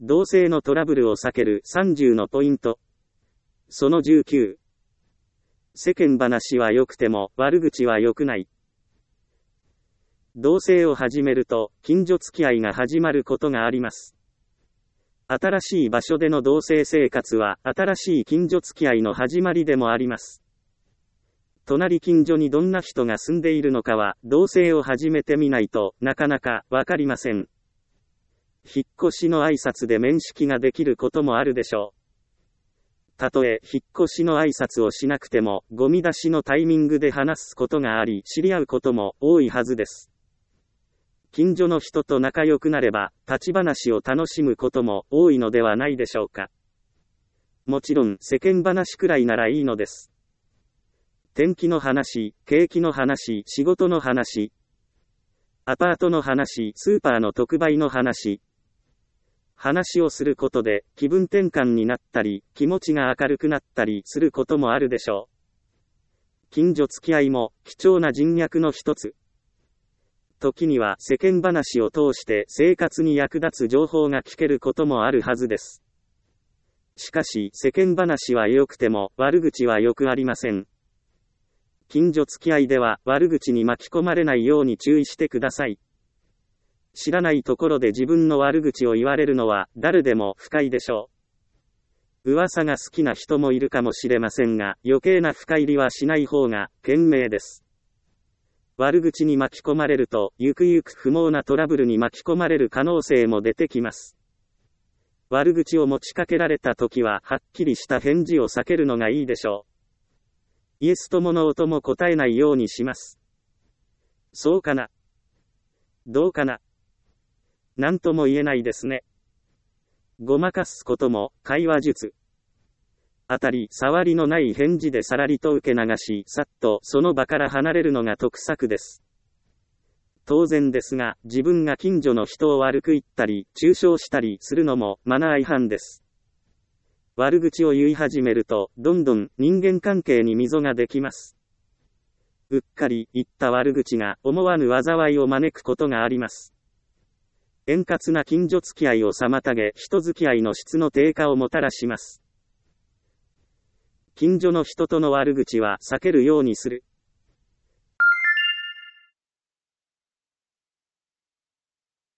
同性のトラブルを避ける30のポイント。その19。世間話は良くても悪口は良くない。同棲を始めると近所付き合いが始まることがあります。新しい場所での同棲生活は新しい近所付き合いの始まりでもあります。隣近所にどんな人が住んでいるのかは同棲を始めてみないとなかなかわかりません。引っ越しの挨拶で面識ができることもあるでしょう。たとえ引っ越しの挨拶をしなくてもゴミ出しのタイミングで話すことがあり知り合うことも多いはずです。近所の人と仲良くなれば立ち話を楽しむことも多いのではないでしょうか。もちろん世間話くらいならいいのです。天気の話、景気の話、仕事の話、アパートの話、スーパーの特売の話。話をすることで気分転換になったり、気持ちが明るくなったりすることもあるでしょう。近所付き合いも貴重な人脈の一つ。時には世間話を通して生活に役立つ情報が聞けることもあるはずです。しかし世間話は良くても悪口はよくありません。近所付き合いでは悪口に巻き込まれないように注意してください。知らないところで自分の悪口を言われるのは誰でも不快でしょう。噂が好きな人もいるかもしれませんが、余計な深入りはしない方が賢明です。悪口に巻き込まれると、ゆくゆく不毛なトラブルに巻き込まれる可能性も出てきます。悪口を持ちかけられたときは、はっきりした返事を避けるのがいいでしょう。イエスともノーとも答えないようにします。そうかな。どうかな。なんとも言えないですね。ごまかすことも会話術。当たり障りのない返事でさらりと受け流し、さっとその場から離れるのが得策です。当然ですが、自分が近所の人を悪く言ったり、中傷したりするのもマナー違反です。悪口を言い始めると、どんどん人間関係に溝ができます。うっかり言った悪口が思わぬ災いを招くことがあります。円滑な近所付き合いを妨げ、人付き合いの質の低下をもたらします。近所の人との悪口は避けるようにする。